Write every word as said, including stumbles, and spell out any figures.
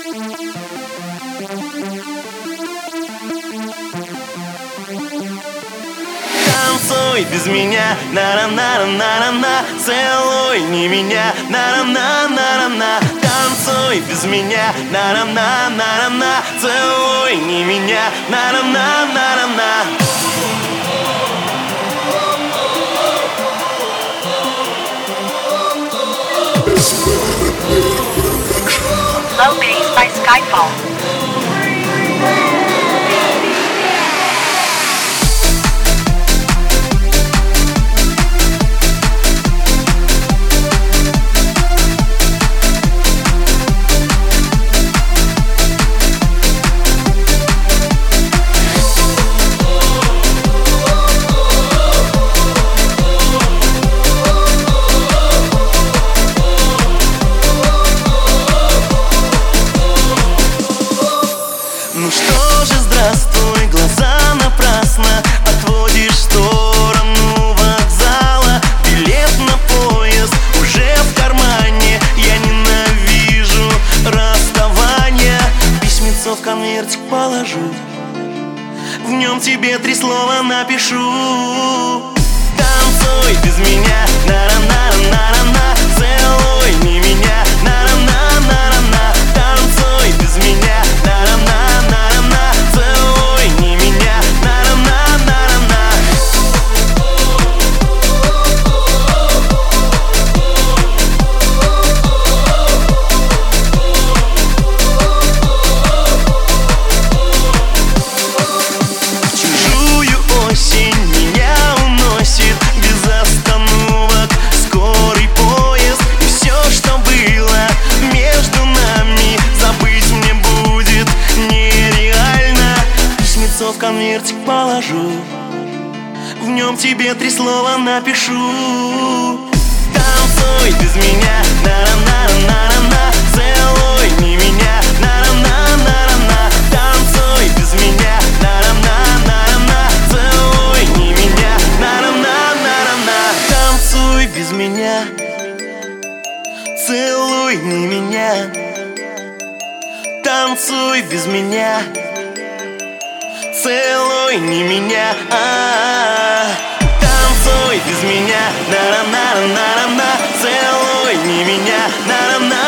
Танцуй без меня, на-на-на-на-на-на. Целуй не меня, на-на-на-на-на-на. Танцуй без меня, на-на-на-на-на-на. Целуй не меня, на-на-на-на-на-на. Low Bass by Skyfall. Ну что же, здравствуй, глаза напрасно отводишь в сторону вокзала. Билет на поезд уже в кармане. Я ненавижу расставание. Письмецо в конвертик положу, в нем тебе три слова напишу. Танцуй без меня, на-на-на-на-на-на. Целуй не меня, на-на-на-на-на-на. Танцуй без меня, на-на-на-на-на-на. Целуй не меня, на-на-на-на-на-на. В чужую осень меня уносит без остановок скорый поезд. И все, что было между нами, забыть мне будет нереально. Письмецо в конвертик положу, в нем тебе три слова напишу. Танцуй без меня, на-на-на-на-на-на. Целуй не меня, на-на-на-на-на-на. Танцуй без меня, на-на-на-на-на-на. Целуй не меня, на-на-на-на-на-на. Танцуй без меня, целуй не меня. Танцуй без меня, целуй не меня. А-а-а. Танцуй без меня, на-на-на-на-на-на. Целуй не меня, на-на-на.